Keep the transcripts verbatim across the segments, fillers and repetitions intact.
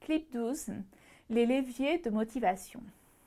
Clip douze, les leviers de motivation.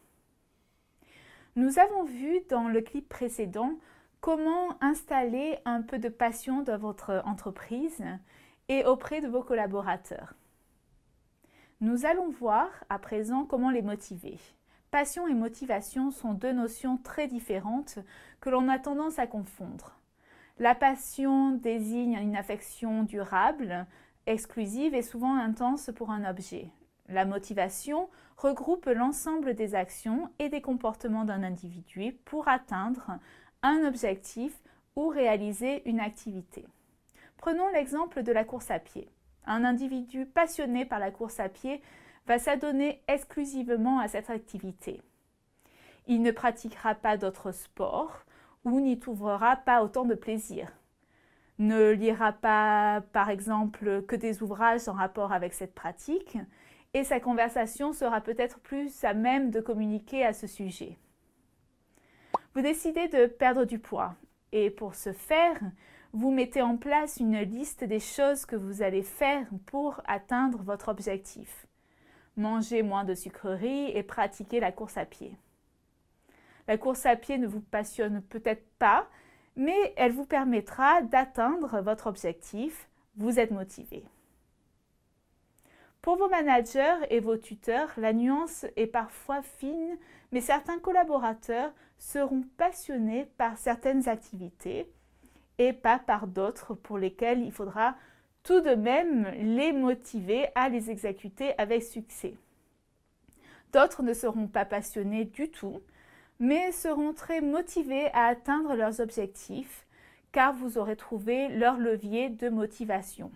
Nous avons vu dans le clip précédent comment installer un peu de passion dans votre entreprise et auprès de vos collaborateurs. Nous allons voir à présent comment les motiver. Passion et motivation sont deux notions très différentes que l'on a tendance à confondre. La passion désigne une affection durable, exclusive et souvent intense pour un objet. La motivation regroupe l'ensemble des actions et des comportements d'un individu pour atteindre un objectif ou réaliser une activité. Prenons l'exemple de la course à pied. Un individu passionné par la course à pied va s'adonner exclusivement à cette activité. Il ne pratiquera pas d'autres sports ou n'y trouvera pas autant de plaisir. Ne lira pas, par exemple, que des ouvrages en rapport avec cette pratique et sa conversation sera peut-être plus à même de communiquer à ce sujet. Vous décidez de perdre du poids et pour ce faire, vous mettez en place une liste des choses que vous allez faire pour atteindre votre objectif. Manger moins de sucreries et pratiquer la course à pied. La course à pied ne vous passionne peut-être pas, mais elle vous permettra d'atteindre votre objectif. Vous êtes motivé. Pour vos managers et vos tuteurs, la nuance est parfois fine, mais certains collaborateurs seront passionnés par certaines activités et pas par d'autres pour lesquelles il faudra tout de même les motiver à les exécuter avec succès. D'autres ne seront pas passionnés du tout, mais seront très motivés à atteindre leurs objectifs car vous aurez trouvé leur levier de motivation.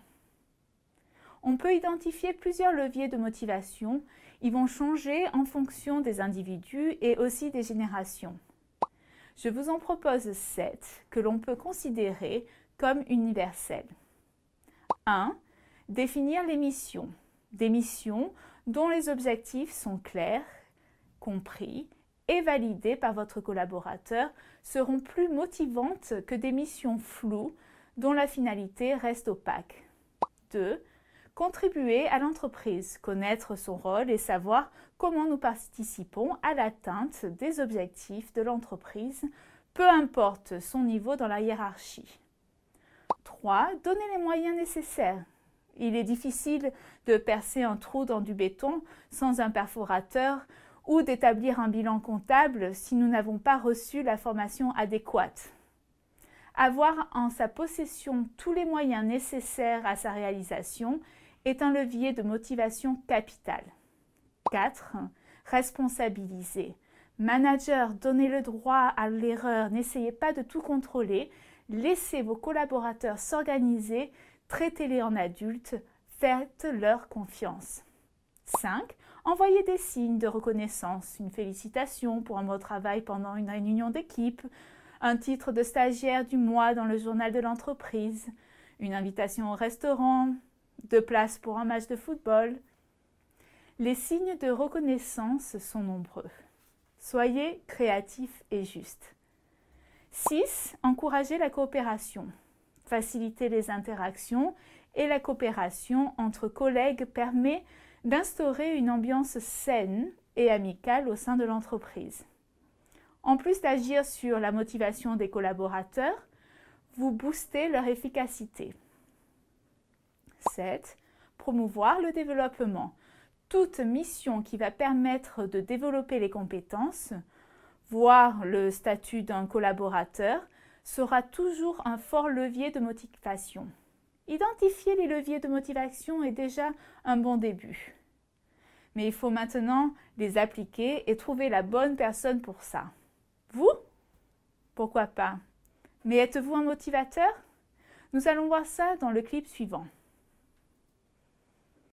On peut identifier plusieurs leviers de motivation. Ils vont changer en fonction des individus et aussi des générations. Je vous en propose sept que l'on peut considérer comme universelles. un. Définir les missions. Des missions dont les objectifs sont clairs, compris et validées par votre collaborateur seront plus motivantes que des missions floues dont la finalité reste opaque. deux. Contribuer à l'entreprise, connaître son rôle et savoir comment nous participons à l'atteinte des objectifs de l'entreprise, peu importe son niveau dans la hiérarchie. trois. Donner les moyens nécessaires. Il est difficile de percer un trou dans du béton sans un perforateur ou d'établir un bilan comptable si nous n'avons pas reçu la formation adéquate. Avoir en sa possession tous les moyens nécessaires à sa réalisation est un levier de motivation capital. quatre. Responsabiliser. Manager, donnez le droit à l'erreur, n'essayez pas de tout contrôler, laissez vos collaborateurs s'organiser, traitez-les en adultes, faites-leur confiance. cinq. Envoyez des signes de reconnaissance, une félicitation pour un bon travail pendant une réunion d'équipe, un titre de stagiaire du mois dans le journal de l'entreprise, une invitation au restaurant, deux places pour un match de football. Les signes de reconnaissance sont nombreux. Soyez créatifs et justes. six. Encouragez la coopération. Faciliter les interactions et la coopération entre collègues permet d'instaurer une ambiance saine et amicale au sein de l'entreprise. En plus d'agir sur la motivation des collaborateurs, vous boostez leur efficacité. sept. Promouvoir le développement. Toute mission qui va permettre de développer les compétences, voire le statut d'un collaborateur, sera toujours un fort levier de motivation. Identifier les leviers de motivation est déjà un bon début. Mais il faut maintenant les appliquer et trouver la bonne personne pour ça. Vous? Pourquoi pas? Mais êtes-vous un motivateur? Nous allons voir ça dans le clip suivant.